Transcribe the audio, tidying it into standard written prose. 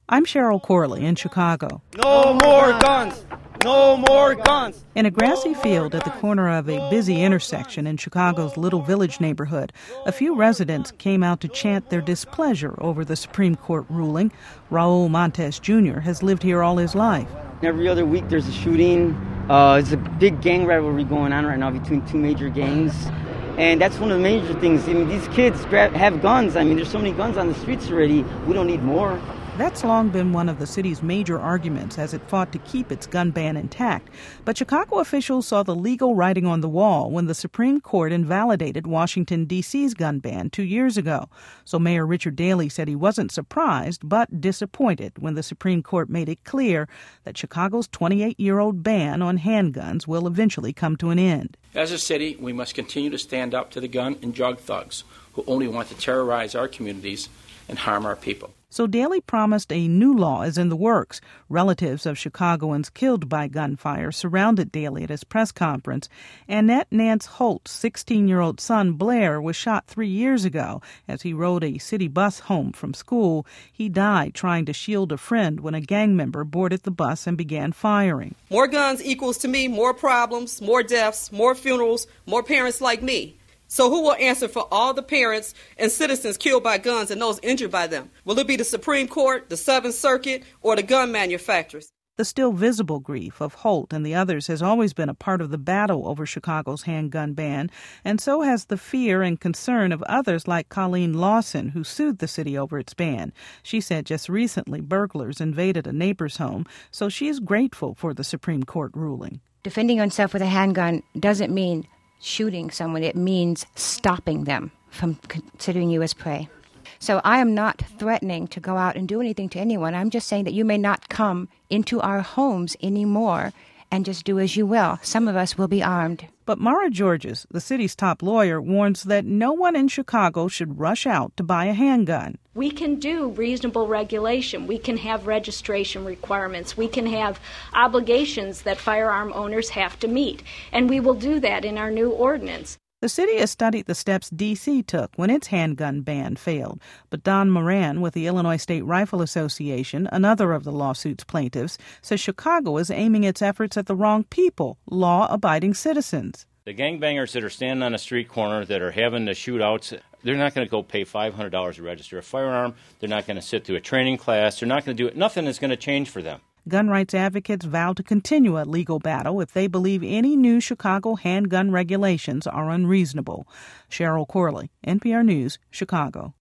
I'm Cheryl Corley in Chicago. No more guns! No more guns! In a grassy field at the corner of a busy intersection in Chicago's Little Village neighborhood, a few residents came out to chant their displeasure over the Supreme Court ruling. Raul Montes Jr. has lived here all his life. Every other week there's a shooting. There's a big gang rivalry going on right now between two major gangs. And that's one of the major things. I mean, these kids have guns. I mean, there's so many guns on the streets already. We don't need more. That's long been one of the city's major arguments as it fought to keep its gun ban intact. But Chicago officials saw the legal writing on the wall when the Supreme Court invalidated Washington, D.C.'s gun ban 2 years ago. So Mayor Richard Daley said he wasn't surprised but disappointed when the Supreme Court made it clear that Chicago's 28-year-old ban on handguns will eventually come to an end. As a city, we must continue to stand up to the gun and drug thugs who only want to terrorize our communities and harm our people. So Daley promised a new law is in the works. Relatives of Chicagoans killed by gunfire surrounded Daley at his press conference. Annette Nance Holt's 16-year-old son, Blair, was shot 3 years ago as he rode a city bus home from school. He died trying to shield a friend when a gang member boarded the bus and began firing. More guns equals to me more problems, more deaths, more funerals, more parents like me. So who will answer for all the parents and citizens killed by guns and those injured by them? Will it be the Supreme Court, the Seventh Circuit, or the gun manufacturers? The still visible grief of Holt and the others has always been a part of the battle over Chicago's handgun ban, and so has the fear and concern of others like Colleen Lawson, who sued the city over its ban. She said just recently burglars invaded a neighbor's home, so she is grateful for the Supreme Court ruling. Defending oneself with a handgun doesn't mean shooting someone. It means stopping them from considering you as prey. So I am not threatening to go out and do anything to anyone. I'm just saying that you may not come into our homes anymore and just do as you will. Some of us will be armed. But Mara Georges, the city's top lawyer, warns that no one in Chicago should rush out to buy a handgun. We can do reasonable regulation. We can have registration requirements. We can have obligations that firearm owners have to meet. And we will do that in our new ordinance. The city has studied the steps D.C. took when its handgun ban failed. But Don Moran with the Illinois State Rifle Association, another of the lawsuit's plaintiffs, says Chicago is aiming its efforts at the wrong people, law-abiding citizens. The gangbangers that are standing on a street corner that are having the shootouts, they're not going to go pay $500 to register a firearm. They're not going to sit through a training class. They're not going to do it. Nothing is going to change for them. Gun rights advocates vow to continue a legal battle if they believe any new Chicago handgun regulations are unreasonable. Cheryl Corley, NPR News, Chicago.